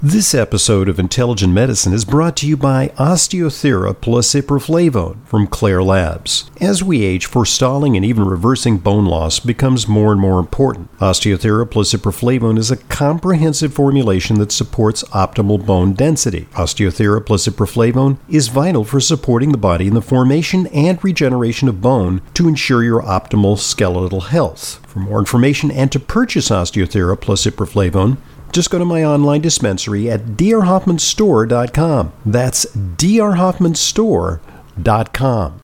This episode of Intelligent Medicine is brought to you by Osteothera plus Ipraflavone from Claire Labs. As we age, forestalling and even reversing bone loss becomes more and more important. Osteothera plus Ipraflavone is a comprehensive formulation that supports optimal bone density. Osteothera plus Ipraflavone is vital for supporting the body in the formation and regeneration of bone to ensure your optimal skeletal health. For more information and to purchase Osteothera plus Ipraflavone, just go to my online dispensary at drhoffmanstore.com. That's drhoffmanstore.com.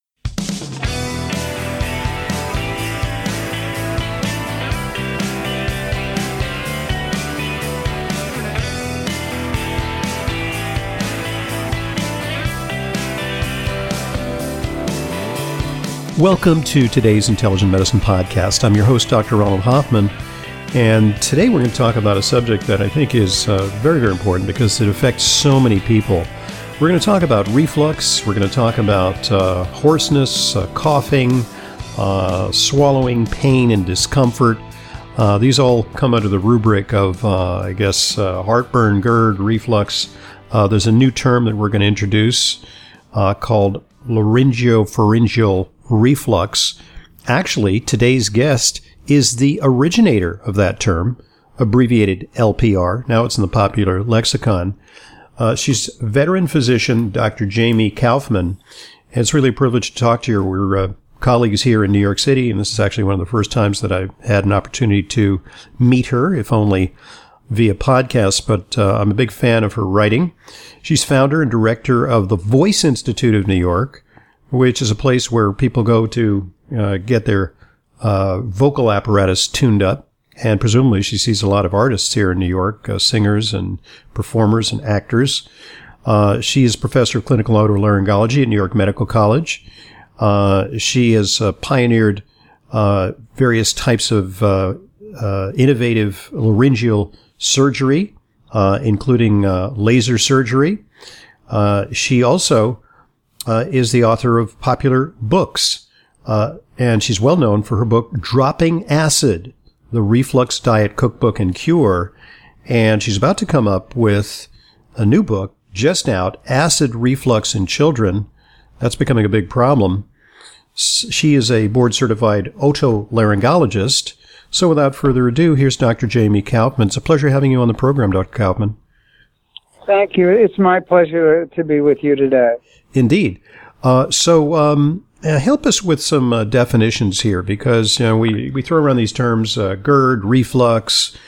Welcome to today's Intelligent Medicine Podcast. I'm your host, Dr. Ronald Hoffman. And today we're going to talk about a subject that I think is very, very important because it affects so many people. We're going to talk about reflux. We're going to talk about hoarseness, coughing, swallowing, pain, and discomfort. These all come under the rubric of, heartburn, GERD, reflux. There's a new term that we're going to introduce called laryngopharyngeal reflux. Actually, today's guest is the originator of that term, abbreviated LPR. Now it's in the popular lexicon. She's veteran physician, Dr. Jamie Kaufman. And it's really a privilege to talk to her. We're colleagues here in New York City, and this is actually one of the first times that I've had an opportunity to meet her, if only via podcast, but I'm a big fan of her writing. She's founder and director of the Voice Institute of New York, which is a place where people go to get their vocal apparatus tuned up, and presumably she sees a lot of artists here in New York, singers and performers and actors. She is professor of clinical otolaryngology at New York Medical College. She has pioneered various types of innovative laryngeal surgery, including laser surgery. She also is the author of popular books. And she's well known for her book, Dropping Acid, the Reflux Diet Cookbook and Cure. And she's about to come up with a new book, just out, Acid Reflux in Children. That's becoming a big problem. She is a board-certified otolaryngologist. So without further ado, here's Dr. Jamie Kaufman. It's a pleasure having you on the program, Dr. Kaufman. Thank you. It's my pleasure to be with you today. Indeed. Help us with some definitions here, because we throw around these terms, GERD, reflux.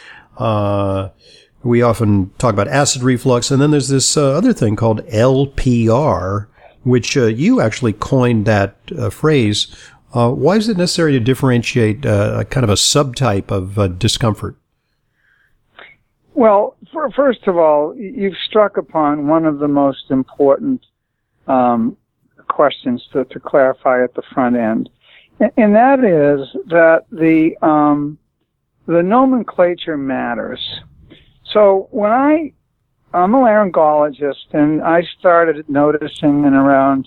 We often talk about acid reflux, and then there's this other thing called LPR, which you actually coined that phrase. Why is it necessary to differentiate kind of a subtype of discomfort? Well, first of all, you've struck upon one of the most important questions to clarify at the front end, and that is that the nomenclature matters. So when I'm a laryngologist, and I started noticing in around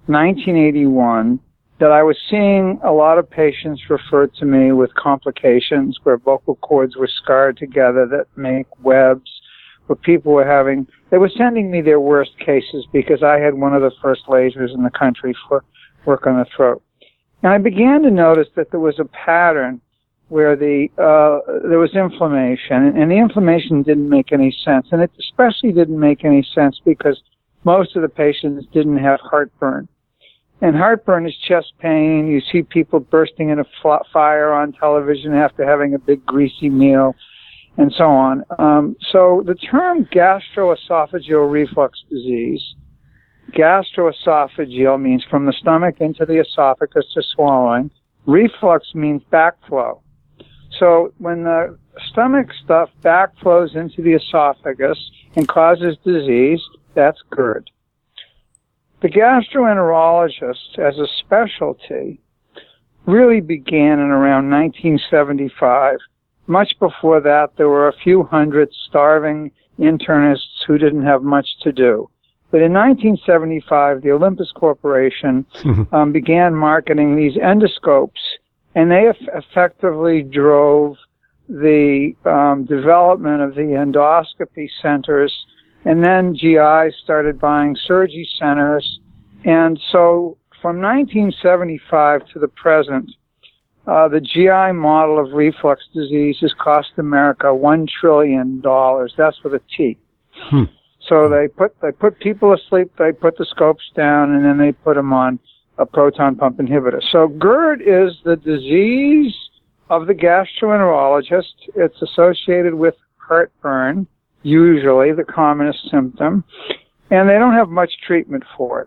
1981 that I was seeing a lot of patients referred to me with complications where vocal cords were scarred together that make webs, where people were they were sending me their worst cases because I had one of the first lasers in the country for work on the throat. And I began to notice that there was a pattern where there was inflammation, and the inflammation didn't make any sense. And it especially didn't make any sense because most of the patients didn't have heartburn. And heartburn is chest pain. You see people bursting in a fire on television after having a big greasy meal, and so on. So the term gastroesophageal reflux disease, gastroesophageal means from the stomach into the esophagus to swallowing. Reflux means backflow. So when the stomach stuff backflows into the esophagus and causes disease, that's GERD. The gastroenterologist as a specialty really began in around 1975. Much before that, there were a few hundred starving internists who didn't have much to do. But in 1975, the Olympus Corporation began marketing these endoscopes, and they effectively drove the development of the endoscopy centers And then GI started buying surgery centers. And so from 1975 to the present, the GI model of reflux disease has cost America $1 trillion. That's with a T. So they put people asleep, they put the scopes down, and then they put them on a proton pump inhibitor. So GERD is the disease of the gastroenterologist. It's associated with heartburn, usually the commonest symptom, and they don't have much treatment for it.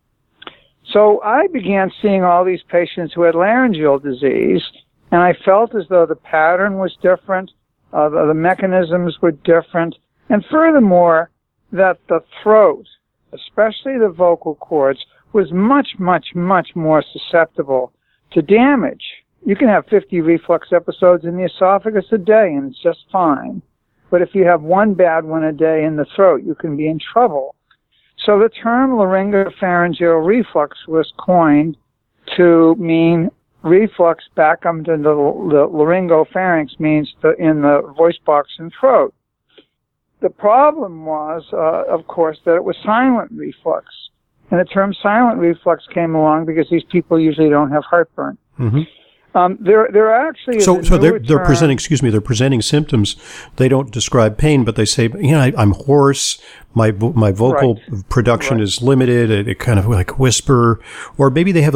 So I began seeing all these patients who had laryngeal disease, and I felt as though the pattern was different, the mechanisms were different, and furthermore, that the throat, especially the vocal cords, was much, much, much more susceptible to damage. You can have 50 reflux episodes in the esophagus a day, and it's just fine. But if you have one bad one a day in the throat, you can be in trouble. So the term laryngopharyngeal reflux was coined to mean reflux back into the laryngopharynx, means in the voice box and throat. The problem was, of course, that it was silent reflux. And the term silent reflux came along because these people usually don't have heartburn. There actually is they're presenting symptoms. They don't describe pain, but they say, I'm hoarse. My vocal production is limited. It kind of like whisper, or maybe they have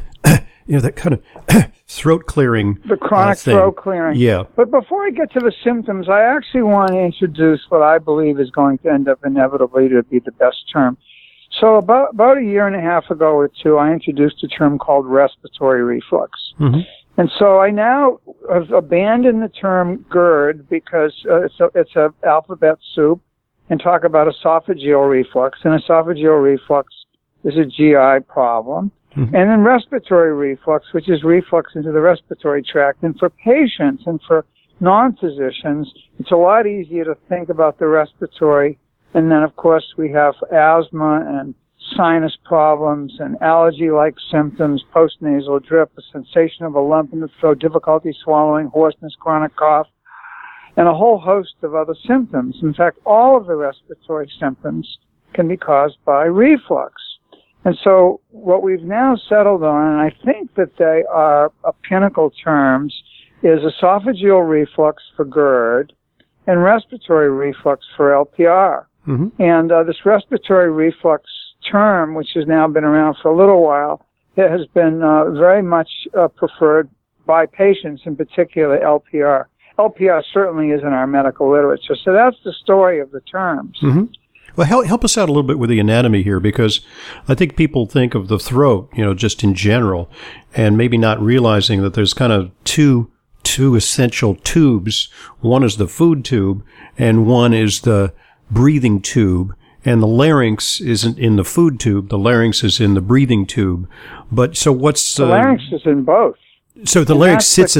that kind of throat clearing. The chronic throat clearing. Yeah. But before I get to the symptoms, I actually want to introduce what I believe is going to end up inevitably to be the best term. So about a year and a half ago or two, I introduced a term called respiratory reflux. And so I now have abandoned the term GERD because it's an alphabet soup, and talk about esophageal reflux. And esophageal reflux is a GI problem. And then respiratory reflux, which is reflux into the respiratory tract. And for patients and for non-physicians, it's a lot easier to think about the respiratory. And then, of course, we have asthma and sinus problems and allergy-like symptoms, postnasal drip, a sensation of a lump in the throat, difficulty swallowing, hoarseness, chronic cough, and a whole host of other symptoms. In fact, all of the respiratory symptoms can be caused by reflux. And so what we've now settled on, and I think that they are pinnacle terms, is esophageal reflux for GERD and respiratory reflux for LPR. And this respiratory reflux term, which has now been around for a little while, it has been very much preferred by patients, in particular LPR. LPR certainly is in our medical literature. So that's the story of the terms. Well, help us out a little bit with the anatomy here, because I think people think of the throat, just in general, and maybe not realizing that there's kind of two essential tubes. One is the food tube, and one is the breathing tube. And the larynx isn't in the food tube. The larynx is in the breathing tube. But so what's the larynx is in both. So the larynx sits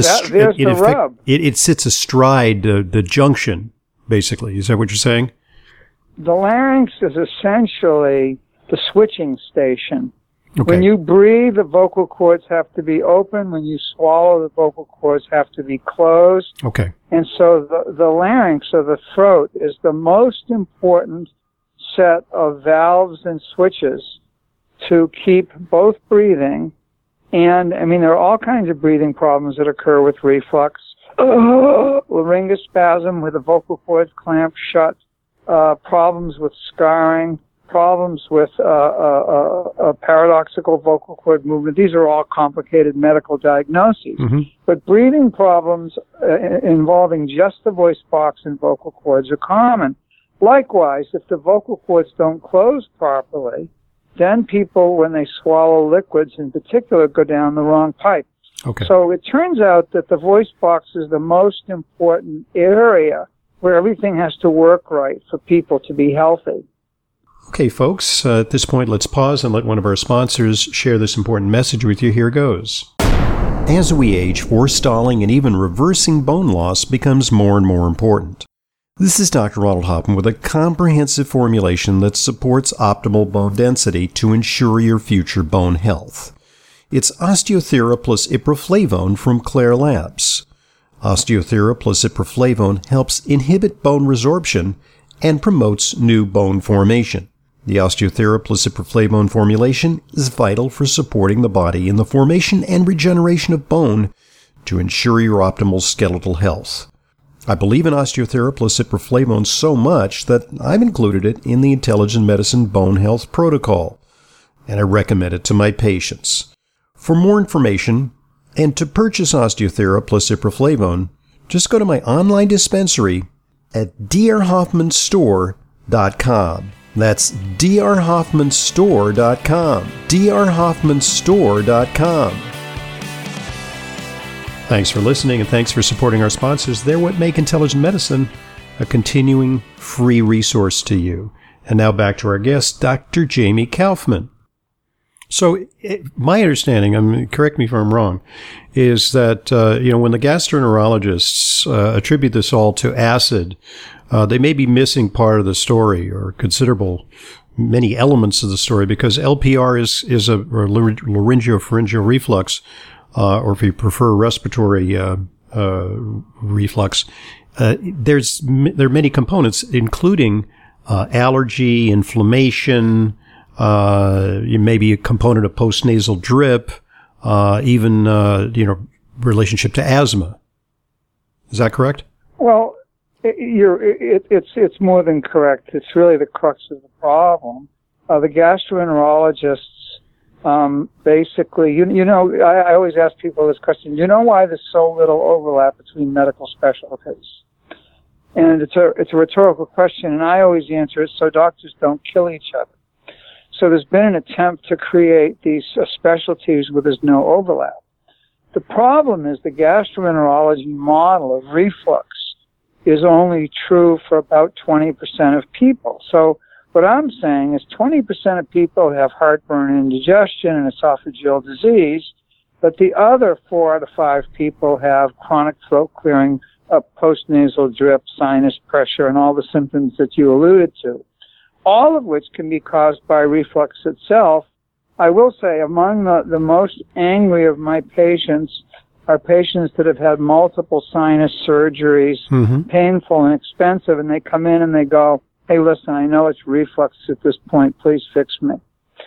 it sits astride the junction, basically. Is that what you're saying? The larynx is essentially the switching station. Okay. When you breathe, the vocal cords have to be open. When you swallow, the vocal cords have to be closed. Okay. And so the larynx, or the throat, is the most important set of valves and switches to keep both breathing. And, there are all kinds of breathing problems that occur with reflux. Laryngospasm, where the vocal cords clamp shut, problems with scarring, problems with paradoxical vocal cord movement. These are all complicated medical diagnoses. But breathing problems involving just the voice box and vocal cords are common. Likewise, if the vocal cords don't close properly, then people, when they swallow liquids in particular, go down the wrong pipe. Okay. So it turns out that the voice box is the most important area where everything has to work right for people to be healthy. Okay, folks, at this point, let's pause and let one of our sponsors share this important message with you. Here goes. As we age, forestalling and even reversing bone loss becomes more and more important. This is Dr. Ronald Hoffman with a comprehensive formulation that supports optimal bone density to ensure your future bone health. It's Osteothera plus Iproflavone from Claire Labs. Osteothera plus Iproflavone helps inhibit bone resorption and promotes new bone formation. The OsteoThera Ciproflavone formulation is vital for supporting the body in the formation and regeneration of bone to ensure your optimal skeletal health. I believe in OsteoThera Ciproflavone so much that I've included it in the Intelligent Medicine Bone Health Protocol, and I recommend it to my patients. For more information and to purchase OsteoThera Ciproflavone, just go to my online dispensary at drhoffmanstore.com. That's drhoffmanstore.com. drhoffmanstore.com. Thanks for listening, and thanks for supporting our sponsors. They're what make Intelligent Medicine a continuing free resource to you. And now back to our guest, Dr. Jamie Kaufman. So my understanding, correct me if I'm wrong, is that when the gastroenterologists attribute this all to acid, they may be missing part of the story or many elements of the story, because LPR is a laryngopharyngeal reflux, or if you prefer respiratory reflux. There are many components, including allergy, inflammation, maybe a component of postnasal drip, even relationship to asthma. Is that correct? Well, it's more than correct. It's really the crux of the problem. The gastroenterologists, basically, I always ask people this question: you know why there's so little overlap between medical specialties? And it's a rhetorical question, and I always answer it so doctors don't kill each other. So there's been an attempt to create these specialties where there's no overlap. The problem is the gastroenterology model of reflux is only true for about 20% of people. So what I'm saying is 20% of people have heartburn, indigestion, and esophageal disease, but the other 4 out of 5 people have chronic throat clearing, postnasal drip, sinus pressure, and all the symptoms that you alluded to, all of which can be caused by reflux itself. I will say among the most angry of my patients are patients that have had multiple sinus surgeries, painful and expensive, and they come in and they go, hey, listen, I know it's reflux at this point, please fix me.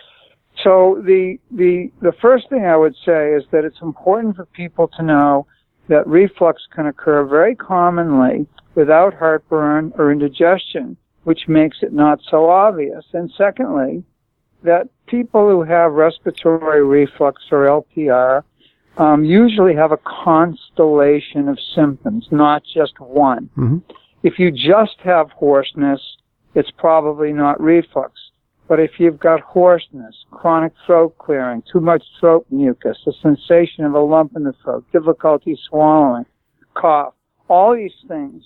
So the first thing I would say is that it's important for people to know that reflux can occur very commonly without heartburn or indigestion, which makes it not so obvious. And secondly, that people who have respiratory reflux or LPR usually have a constellation of symptoms, not just one. If you just have hoarseness, it's probably not reflux. But if you've got hoarseness, chronic throat clearing, too much throat mucus, a sensation of a lump in the throat, difficulty swallowing, cough, all these things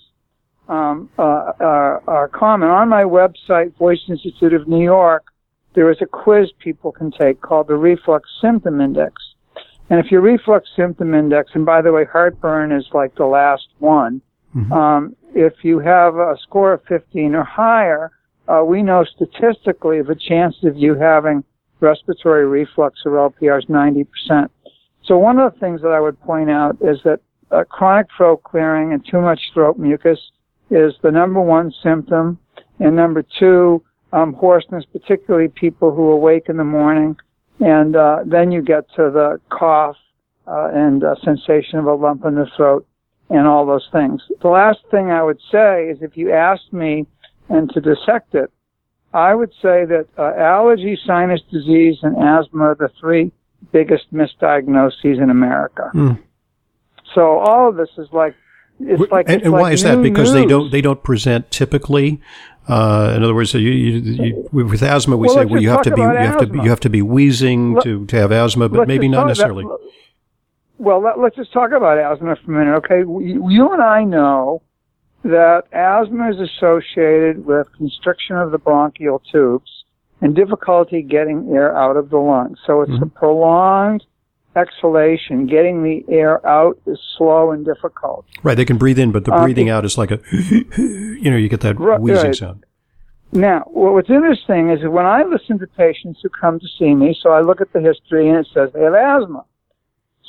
are common. On my website, Voice Institute of New York, there is a quiz people can take called the Reflux Symptom Index. And if your reflux symptom index, and by the way, heartburn is like the last one, if you have a score of 15 or higher, we know statistically the chance of you having respiratory reflux or LPR is 90%. So one of the things that I would point out is that chronic throat clearing and too much throat mucus is the number 1 symptom, and number 2, hoarseness, particularly people who awake in the morning, and then you get to the cough and sensation of a lump in the throat and all those things. The last thing I would say is if you asked me and to dissect it, I would say that allergy, sinus disease, and asthma are the 3 biggest misdiagnoses in America. So all of this is like, it's like, and why is that? Because news. they don't present typically. In other words, with asthma, we say, well, you have to be wheezing to have asthma, but maybe not necessarily. Let's just talk about asthma for a minute, okay? You and I know that asthma is associated with constriction of the bronchial tubes and difficulty getting air out of the lungs. So it's a prolonged exhalation. Getting the air out is slow and difficult. Right, they can breathe in, but the breathing out is like a, you get that wheezing sound. Now, what's interesting is that when I listen to patients who come to see me, so I look at the history and it says they have asthma.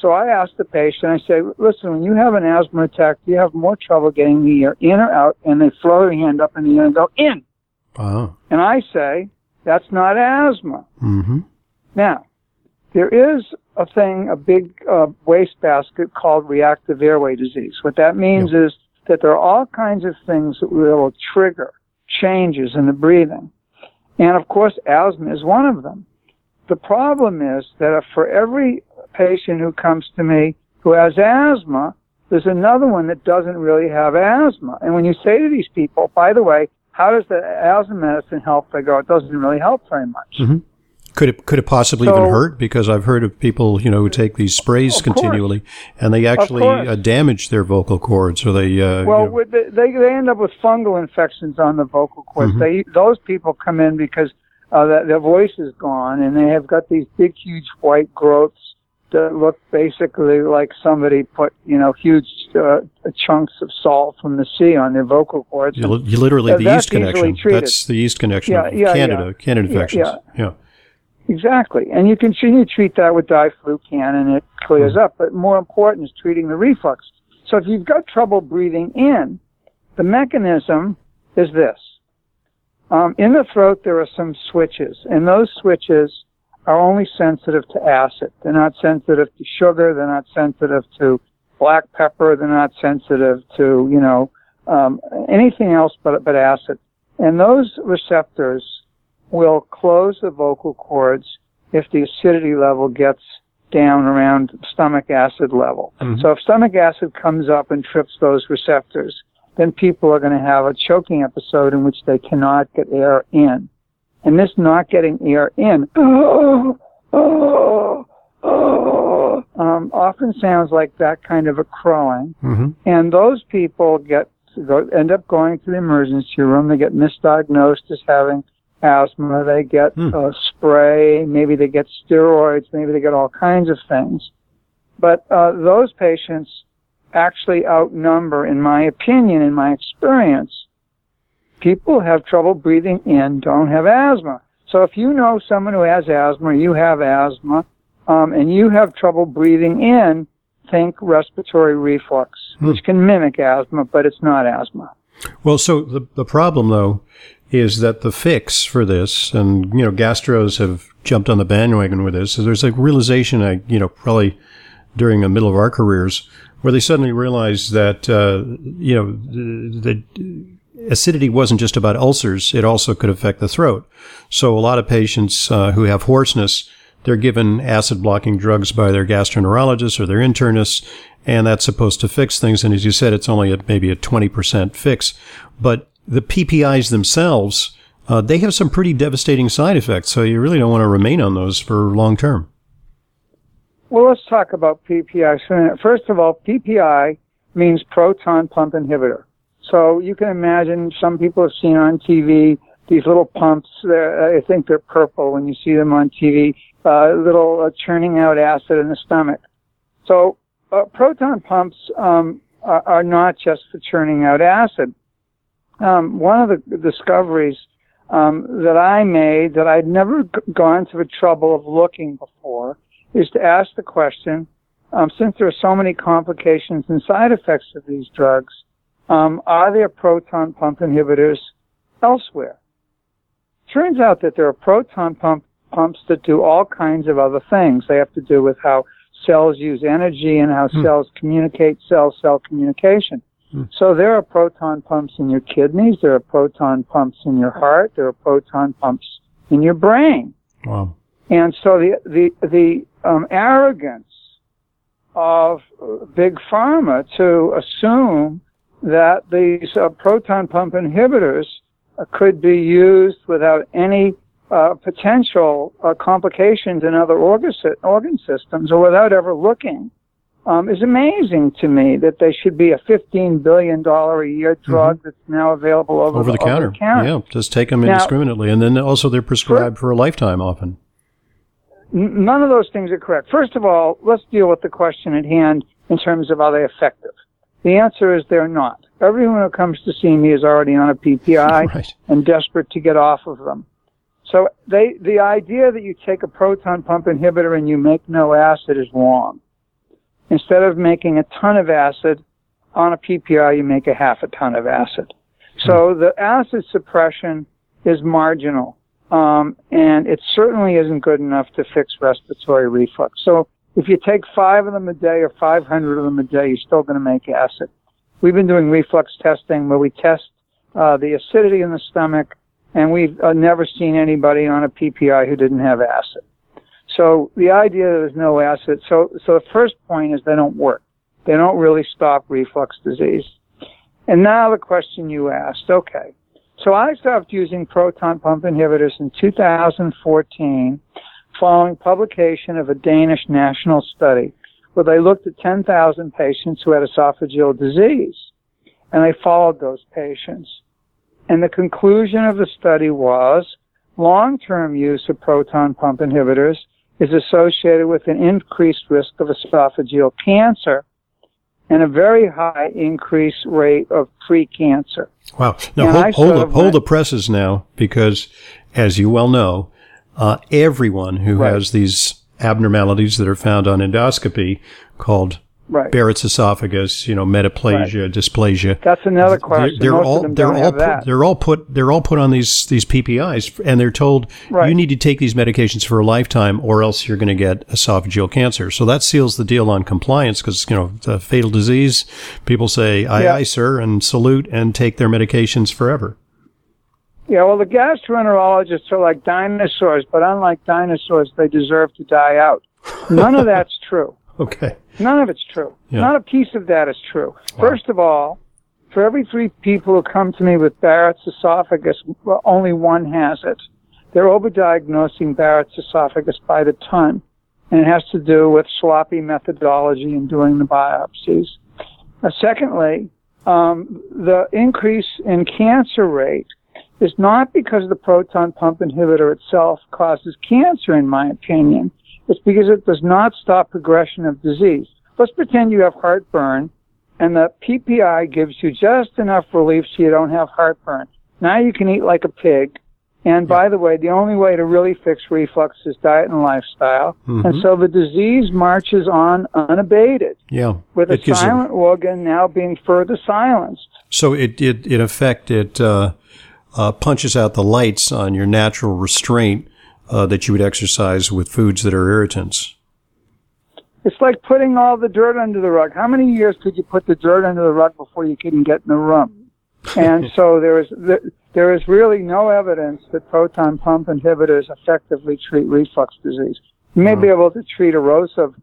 So I asked the patient, I say, listen, when you have an asthma attack, do you have more trouble getting the air in or out? And they throw their hand up in the air and go, in. Wow. And I say, that's not asthma. Mm-hmm. Now, there is a big wastebasket called reactive airway disease. What that means is that there are all kinds of things that will trigger changes in the breathing. And of course, asthma is one of them. The problem is that for every patient who comes to me who has asthma, there's another one that doesn't really have asthma. And when you say to these people, by the way, how does the asthma medicine help? They go, it doesn't really help very much. Mm-hmm. Could it possibly even hurt? Because I've heard of people, who take these sprays continually, and they actually damage their vocal cords, or they. They end up with fungal infections on the vocal cords. Mm-hmm. Those people come in because their voice is gone, and they have got these big, huge white growths that look basically like somebody put, huge chunks of salt from the sea on their vocal cords. You literally the yeast connection. That's the yeast connection of Candida infections. Yeah. Exactly. And you can treat that with diflucan and it clears up. But more important is treating the reflux. So if you've got trouble breathing in, the mechanism is this. In the throat, there are some switches, and those switches are only sensitive to acid. They're not sensitive to sugar. They're not sensitive to black pepper. They're not sensitive to, anything else but acid. And those receptors will close the vocal cords if the acidity level gets down around stomach acid level. Mm-hmm. So if stomach acid comes up and trips those receptors, then people are going to have a choking episode in which they cannot get air in. And this not getting air in often sounds like that kind of a crowing. Mm-hmm. And those people end up going to the emergency room. They get misdiagnosed as having asthma, they get a spray, maybe they get steroids, maybe they get all kinds of things. But those patients actually outnumber, in my opinion, in my experience, people who have trouble breathing in don't have asthma. So if you know someone who has asthma, you have asthma, and you have trouble breathing in, think respiratory reflux, which can mimic asthma, but it's not asthma. Well, so the problem, though, is that the fix for this, and, gastros have jumped on the bandwagon with this, so there's a realization, probably during the middle of our careers, where they suddenly realized that, that acidity wasn't just about ulcers, it also could affect the throat. So a lot of patients who have hoarseness, they're given acid-blocking drugs by their gastroenterologist or their internist, and that's supposed to fix things. And as you said, it's only maybe a 20% fix. But the PPIs themselves, they have some pretty devastating side effects, so you really don't want to remain on those for long term. Well, let's talk about PPI. First of all, PPI means proton pump inhibitor. So you can imagine, some people have seen on TV these little pumps. I think they're purple when you see them on TV, little churning out acid in the stomach. So proton pumps are not just for churning out acid. One of the discoveries that I made that I'd never gone to the trouble of looking before is to ask the question, since there are so many complications and side effects of these drugs, are there proton pump inhibitors elsewhere? Turns out that there are proton pumps that do all kinds of other things. They have to do with how cells use energy and how cells communicate, cell-cell communication. So there are proton pumps in your kidneys, there are proton pumps in your heart, there are proton pumps in your brain. Wow. And so the arrogance of Big Pharma to assume that these proton pump inhibitors could be used without any potential complications in other organ systems or without ever looking is amazing to me, that they should be a $15 billion a year drug that's now available over the counter. Yeah, just take them indiscriminately. And then also they're prescribed for a lifetime often. None of those things are correct. First of all, let's deal with the question at hand in terms of are they effective. The answer is they're not. Everyone who comes to see me is already on a PPI and desperate to get off of them. So the idea that you take a proton pump inhibitor and you make no acid is wrong. instead of making a ton of acid, on a PPI you make a half a ton of acid. So the acid suppression is marginal, and it certainly isn't good enough to fix respiratory reflux. So if you take 5 of them a day or 500 of them a day, you're still going to make acid. We've been doing reflux testing where we test the acidity in the stomach, and we've never seen anybody on a PPI who didn't have acid. So the idea that there's no acid, so the first point is they don't work. They don't really stop reflux disease. And now the question you asked, okay. So I stopped using proton pump inhibitors in 2014 following publication of a Danish national study where they looked at 10,000 patients who had esophageal disease, and they followed those patients. And the conclusion of the study was long-term use of proton pump inhibitors is associated with an increased risk of esophageal cancer and a very high increase rate of pre-cancer. Wow. Now, hold the presses now, because as you well know, everyone who has these abnormalities that are found on endoscopy called Barrett's esophagus, metaplasia, dysplasia. That's another question. They're all put on these PPIs, and they're told you need to take these medications for a lifetime, or else you're going to get esophageal cancer. So that seals the deal on compliance, because it's a fatal disease. People say aye, sir, and salute, and take their medications forever. Yeah, well, the gastroenterologists are like dinosaurs, but unlike dinosaurs, they deserve to die out. None of that's true. Okay. None of it's true. Yeah. Not a piece of that is true. Wow. First of all, for every 3 people who come to me with Barrett's esophagus, well, only 1 has it. They're overdiagnosing Barrett's esophagus by the ton, and it has to do with sloppy methodology in doing the biopsies. Secondly, the increase in cancer rate is not because the proton pump inhibitor itself causes cancer, in my opinion. It's because it does not stop progression of disease. Let's pretend you have heartburn, and the PPI gives you just enough relief so you don't have heartburn. Now you can eat like a pig. And by the way, the only way to really fix reflux is diet and lifestyle. Mm-hmm. And so the disease marches on unabated. Yeah. With a silent organ now being further silenced. So in effect, it punches out the lights on your natural restraint that you would exercise with foods that are irritants. It's like putting all the dirt under the rug. How many years could you put the dirt under the rug before you couldn't get in the room? And so there is really no evidence that proton pump inhibitors effectively treat reflux disease. You may be able to treat erosive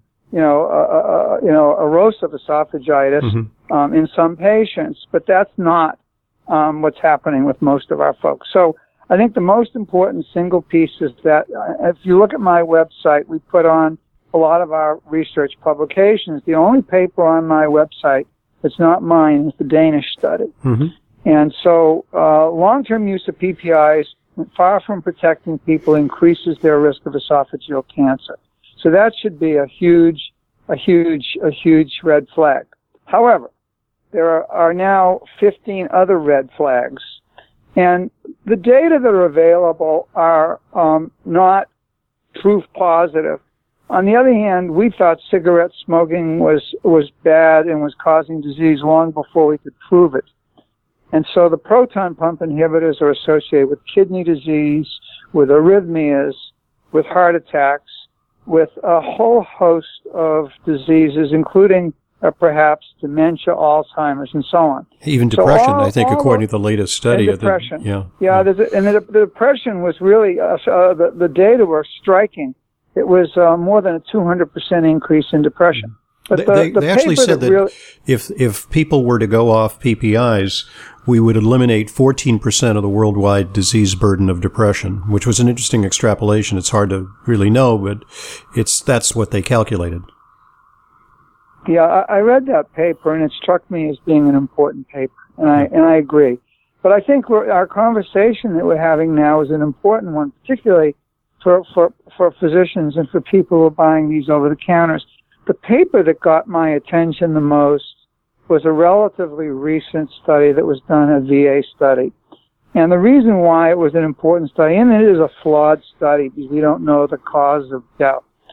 esophagitis in some patients, but that's not what's happening with most of our folks. So I think the most important single piece is that if you look at my website, we put on a lot of our research publications. The only paper on my website that's not mine is the Danish study. Mm-hmm. And so long-term use of PPIs, far from protecting people, increases their risk of esophageal cancer. So that should be a huge red flag. However, there are now 15 other red flags. And the data that are available are not proof positive. On the other hand, we thought cigarette smoking was bad and was causing disease long before we could prove it. And so the proton pump inhibitors are associated with kidney disease, with arrhythmias, with heart attacks, with a whole host of diseases, including perhaps dementia, Alzheimer's, and so on. Even depression, I think, according to the latest study. Depression. The depression was really, the data were striking. It was more than a 200% increase in depression. But they actually said that if people were to go off PPIs, we would eliminate 14% of the worldwide disease burden of depression, which was an interesting extrapolation. It's hard to really know, but that's what they calculated. Yeah, I read that paper, and it struck me as being an important paper, and I agree. But I think our conversation that we're having now is an important one, particularly for physicians and for people who are buying these over-the-counters. The paper that got my attention the most was a relatively recent study that was done, a VA study. And the reason why it was an important study, and it is a flawed study because we don't know the cause of death,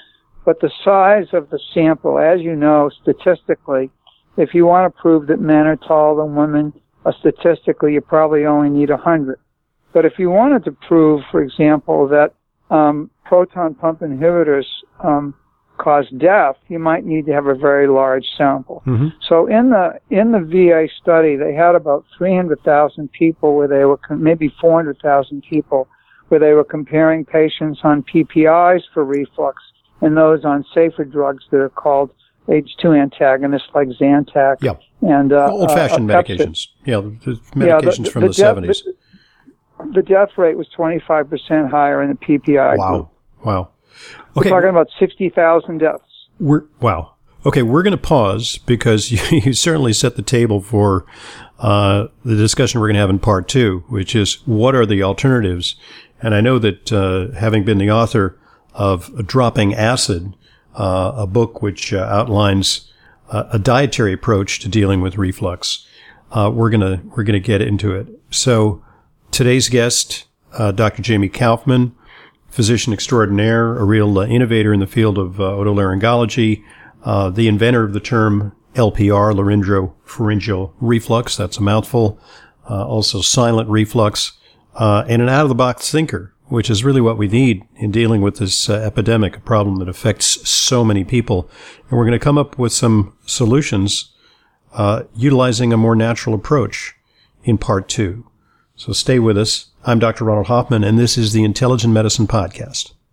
but the size of the sample, as you know, statistically, if you want to prove that men are taller than women, statistically, you probably only need 100. But if you wanted to prove, for example, that proton pump inhibitors cause death, you might need to have a very large sample. Mm-hmm. So in the VA study, they had about 300,000 people where they were, maybe 400,000 people, where they were comparing patients on PPIs for reflux and those on safer drugs that are called H2 antagonists like Zantac. Yep. And old-fashioned medications. Yeah, the medications from the 70s. The death rate was 25% higher in the PPI group. Wow. Okay. We're talking about 60,000 deaths. Wow. Okay, we're going to pause because you certainly set the table for the discussion we're going to have in part 2, which is what are the alternatives? And I know that having been the author of Dropping Acid, a book which outlines a dietary approach to dealing with reflux, we're gonna get into it. So today's guest, Dr. Jamie Kaufman, physician extraordinaire, a real innovator in the field of otolaryngology, the inventor of the term LPR, laryngopharyngeal reflux. That's a mouthful. Also silent reflux, and an out-of-the-box thinker, which is really what we need in dealing with this epidemic, a problem that affects so many people. And we're going to come up with some solutions utilizing a more natural approach in part 2. So stay with us. I'm Dr. Ronald Hoffman, and this is the Intelligent Medicine Podcast.